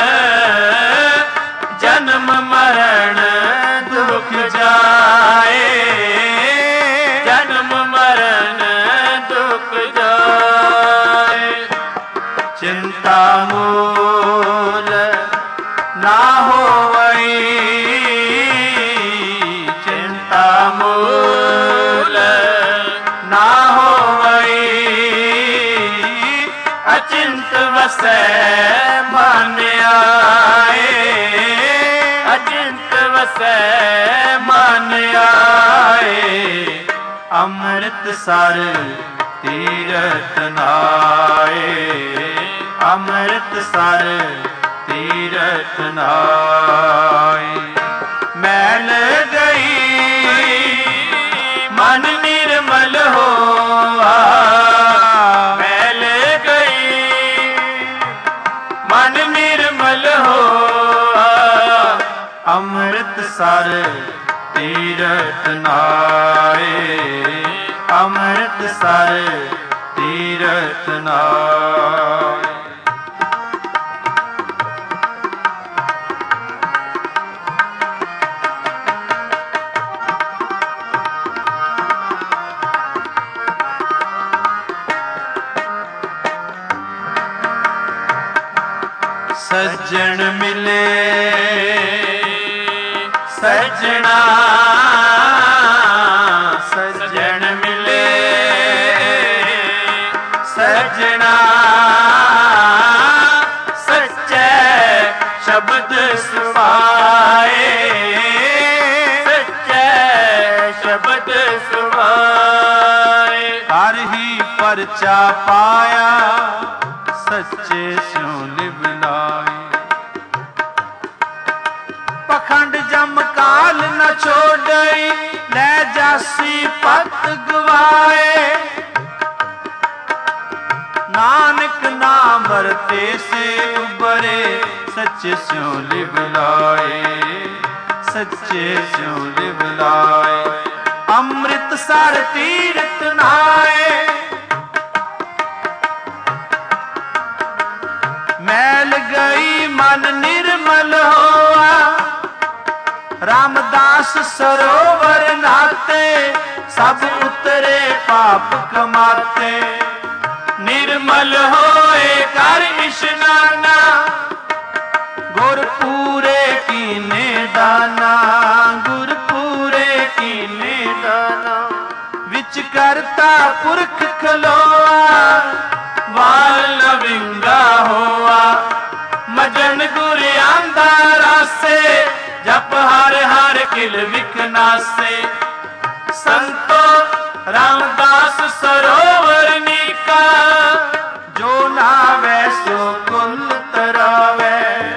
जन्म मरण दुख जाए, जन्म मरण दुख जाए। चिंता मूल ना ਵਸੈ ਮਨ ਆਏ, ਅਚਿੰਤ ਵਸੈ ਮਨ ਆਏ। ਅੰਮ੍ਰਿਤਸਰ ਤੀਰਥ ਨਾਏ, ਅੰਮ੍ਰਿਤਸਰ ਤੀਰਥ ਨਾਏ। ਮੈਲ ਗਈ ਮਨ ਨਿਰਮਲ ਹੋਆ, ਮੈਲ ਗਈ ਮਨ ਨਿਰਮਲ ਹੋਆ। ਅੰਮ੍ਰਿਤਸਰ ਤੀਰਥ ਨਾਏ, ਅੰਮ੍ਰਿਤਸਰ ਤੀਰਥ ਨਾਏ। ਸੱਜਣ ਮਿਲੇ ਸੱਜਣਾ, ਸੱਜਣ ਮਿਲੇ ਸੱਜਣਾ। ਸੱਚੇ ਸ਼ਬਦ ਸੁਭਾਏ, ਸੱਚੇ ਸ਼ਬਦ ਸੁਭਾਏ। ਹਰ ਹੀ ਪਰਚਾ ਪਾਇਆ ਸੱਚੇ ਸਿਉ ਲਿਵਲਾਏ। ਪਖੰਡ ਜਮ ਕਾਲ ਨ ਛੋੜਈ, ਲੈ ਜਾਸੀ ਪਤ ਗਵਾਏ। ਨਾਨਕ ਨਾਮ ਵਰਤੇ ਸੇ ਉਬਰੇ, ਸੱਚੇ ਸਿਉ ਲਿਵਲਾਏ, ਸੱਚੇ ਸਿਉ ਲਿਵਲਾਏ। ਅੰਮ੍ਰਿਤਸਰ ਤੀਰਥ ਨਾਏ, ਮੈਲ ਗਈ ਮਨ ਨਿਰਮਲ ਹੋਆ। ਰਾਮਦਾਸ ਸਰੋਵਰ ਨਾਤੇ, ਸਭ ਉਤਰੇ ਪਾਪ ਕਮਾਤੇ। ਨਿਰਮਲ ਹੋਏ ਕਰ ਇਸ਼ਨਾਨਾ, ਗੁਰ ਪੂਰੇ ਕੀਨੇ ਦਾਨਾ, ਗੁਰ ਪੂਰੇ ਕੀਨੇ ਦਾਨਾ। ਵਿੱਚ ਕਰਤਾ ਪੁਰਖ ਖਲੋਆ, ਵਾਲ ਨਵਿੰਗਾ ਹੋਆ। ਮਜਨ ਗੁਰ ਆਂਦਾ ਰਾਸੇ, ਜਪ ਹਰ ਹਰ ਕਿਲ ਵਿਖਨਾਸੇ। ਸੰਤੋ ਰਾਮਦਾਸ ਸਰੋਵਰ ਨੀਕਾ, ਜੋ ਨਾਵੇ ਸੋ ਕੁਲ ਤਰਾਵੇ।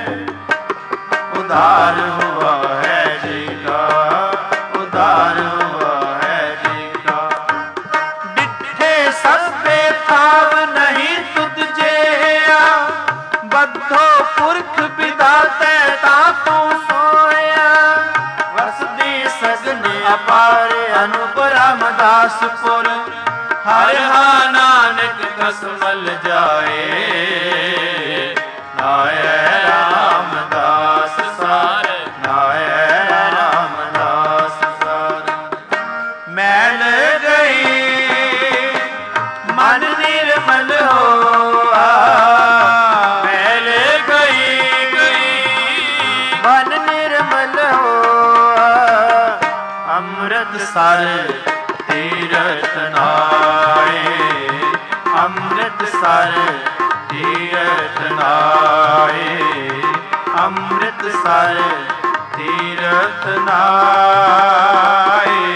ਉਧਾਰ ਹੁਆ ਹੈ ਜੀ ਕਾ, ਉਧਾਰ ਹੁਆ ਹੈ ਜੀ ਕਾ। ਡਿਠੇ ਸਭੇ ਥਾਵ ਨਹੀਂ ਤੁਧ ਜਿਹਾ, ਬੱਧੋ ਪੁਰਖ ਵਿਦਾਤੇ ਤਾ ਤੂੰ ਸੋਇਆ। ਵਸਦੀ ਸਗਨ ਅਪਾਰ ਅਨੂਪ ਰਾਮਦਾਸਪੁਰ, ਹਰ ਹਾ ਨਾਨਕ ਕਸਮਲ ਜਾਏ। ਨਾਏ ਰਾਮਦਾਸ ਸਾਰ, ਨਾਏ ਰਾਮਦਾਸ ਸਾਰ। ਮੈਲ ਗਈ ਮਨ ਨਿਰਮਲ ਹੋਆ, ਮੈਲ ਗਈ ਮਨ ਨਿਰਮਲ ਹੋਆ। ਅੰਮ੍ਰਿਤਸਰ ਤੀਰਥ ਨਾਏ, ਅੰਮ੍ਰਿਤਸਰ ਤੀਰਥ ਨਾਏ, ਅੰਮ੍ਰਿਤਸਰ ਤੀਰਥ ਨਾਏ।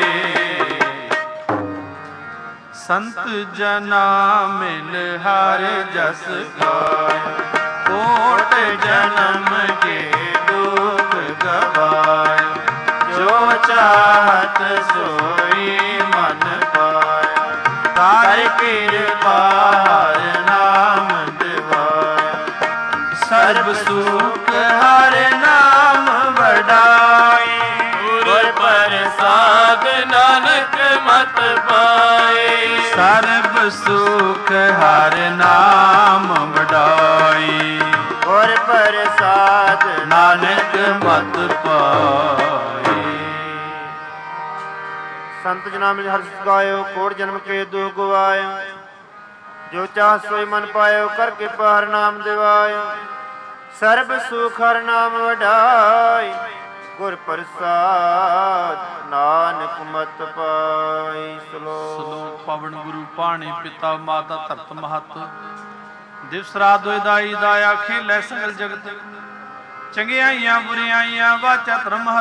ਸੰਤ ਜਨਾ ਮਿਲ ਹਰ ਜਸ ਗਾਏ, ਕੋਟ ਜਨਮ ਕੇ ਦੁਖ ਗਵਾਏ। ਜੋ ਚਾਹਤ ਸੋਈ ਮਨ ਪਾਇਆ, ਕਰ ਕਿਰਪਾ ਹਰ ਨਾਮ ਦਿਵਾਇਆ। ਸਰਬ ਸੁਖ ਹਰ ਨਾਮ ਵਡਾਈ, ਗੁਰ ਪ੍ਰਸਾਦ ਨਾਨਕ ਮਤ ਪਾਏ। ਸਰਬ ਸੁਖ ਹਰ ਨਾਮ ਵਡਾਈ, ਗੁਰ ਪ੍ਰਸਾਦ ਨਾਨਕ ਮਤ ਪਾਈ। ਸੰਤ ਜਨਾਂ ਮਿਲ ਹਰਿ ਸਿ ਗਾਇਓ, ਕੋਟ ਜਨਮ ਕੇ ਦੁਖ ਗਵਾਇਓ। ਜੋ ਚਾਹ ਸੋਈ ਮਨ ਪਾਇਓ, ਕਰ ਕਿਰਪਾ ਹਰਿ ਨਾਮ ਦਿਵਾਇਓ। ਸਰਬ ਸੁਖ ਹਰਿ ਨਾਮ ਵਡਾਈ, ਗੁਰ ਪ੍ਰਸਾਦ ਨਾਨਕ ਮਤ ਪਾਈ। ਸਲੋਕ ਸਲੋਕ ਪਵਨ ਗੁਰੂ ਪਾਣੀ ਪਿਤਾ ਮਾਤਾ ਧਰਤ ਮਹਤ। ਦਿਵਸ ਰਾਤ ਦੋਇ ਦਾਈ ਦਾਇਆ ਖੇਲੇ ਸਗਲ ਜਗਤ ਚੰਗਿਆਈਆਂ ਬੁਰਿਆਈਆਂ ਵਾਚਾ ਧਰਮ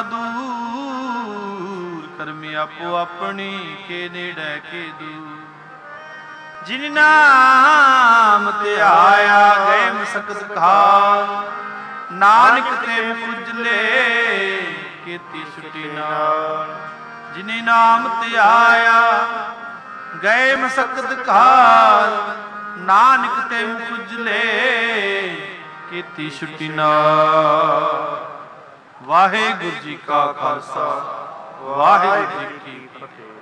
ਹਦੂਰ ਕਰਮੀ ਆਪੋ ਆਪਣੀ ਕੇ ਨੇੜੇ ਕੇ ਦੂਰ ਜਿਨ ਨਾਮ ਤੇ ਆਇਆ ਗਏ ਮਸਕਤ ਕਹਾ ਨਾਨਕ ਤੇ ਪੁੱਜਲੇ ਕੀਤੀ ਛੁੱਟੀ ਨਾਲ ਜਿਨੇ ਨਾਮ ਤੇ ਆਇਆ ਗਏ ਮਸਕਤ ਕਹਾ ਨਾਨਕ ਤੇ ਪੁੱਜਲੇ ਕੀਤੀ ਛੁੱਟੀ ਨਾਲ। ਵਾਹਿਗੁਰੂ ਜੀ ਕਾ ਖਾਲਸਾ ਵਾਹਿਗੁਰੂ ਜੀ ਕੀ ਫਤਿਹ।